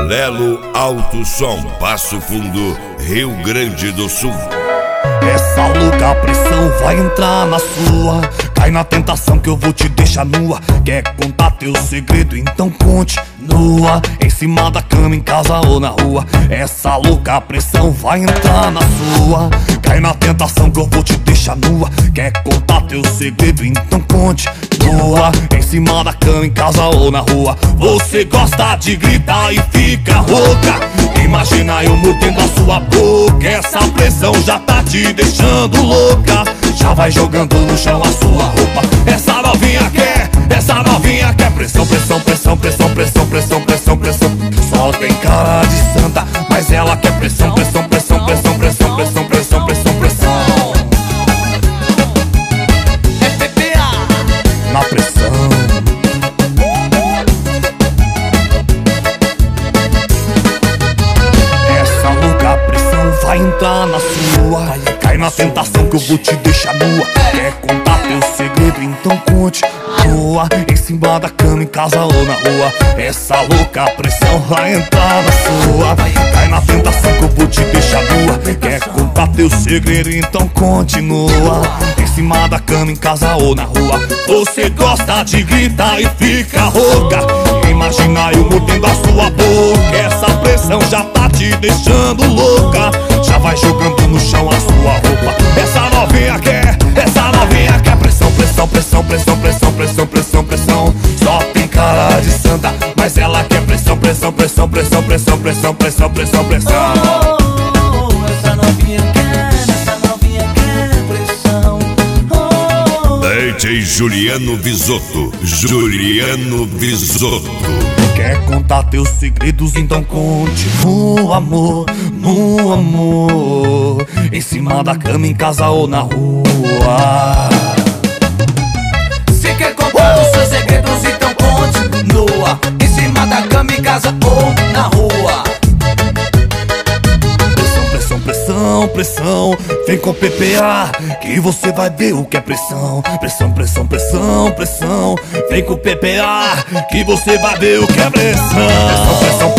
Lelo Alto Som, Passo Fundo, Rio Grande do Sul. Essa louca pressão vai entrar na sua. Cai na tentação que eu vou te deixar nua. Quer contar teu segredo? Então conte nua. Em cima da cama, em casa ou na rua. Essa louca pressão vai entrar na sua. Cai na tentação que eu vou te deixar nua. Quer contar teu segredo? Então conte nua. Em cima da cama, em casa ou na rua. Você gosta de gritar e fica rouca. Imagina eu mordendo a sua boca. Essa pressão já tá te deixando louca. Já vai jogando no chão a sua roupa. Essa novinha quer pressão, pressão, pressão, pressão, pressão, pressão, pressão, pressão. Só tem cara de santa, mas ela quer pressão, pressão, pressão, pressão, pressão, pressão, pressão, pressão, pressão. É PPA na pressão. Essa louca pressão vai entrar na sua. Cai na tentação que eu vou te deixar nua. Quer contar teu segredo? Então conte nua. Em cima da cama, em casa ou na rua. Essa louca pressão vai entrar na sua. Cai na tentação que eu vou te deixar nua. Quer contar teu segredo? Então continua. Em cima da cama, em casa ou na rua. Você gosta de gritar e fica rouca. Imagina eu mordendo a sua boca. Essa pressão já tá te deixando louca. Já vai jogando no chão a sua roupa. Essa novinha quer pressão, pressão, pressão, pressão, pressão, pressão, pressão, pressão. Só tem cara de santa, mas ela quer pressão, pressão, pressão, pressão, pressão, pressão, pressão, pressão, pressão. Essa novinha quer pressão. DJ Juliano Visotto, Juliano Visotto. Quer contar teus segredos? Então conte no amor, no amor. Em cima da cama, em casa ou na rua. Se quer contar os seus segredos, então conte nua. Em cima da cama, em casa ou na rua. Pressão, pressão, pressão, vem com PPA que você vai ver o que é pressão. Pressão, pressão, pressão, pressão, vem com PPA que você vai ver o que é pressão. Pressão, pressão,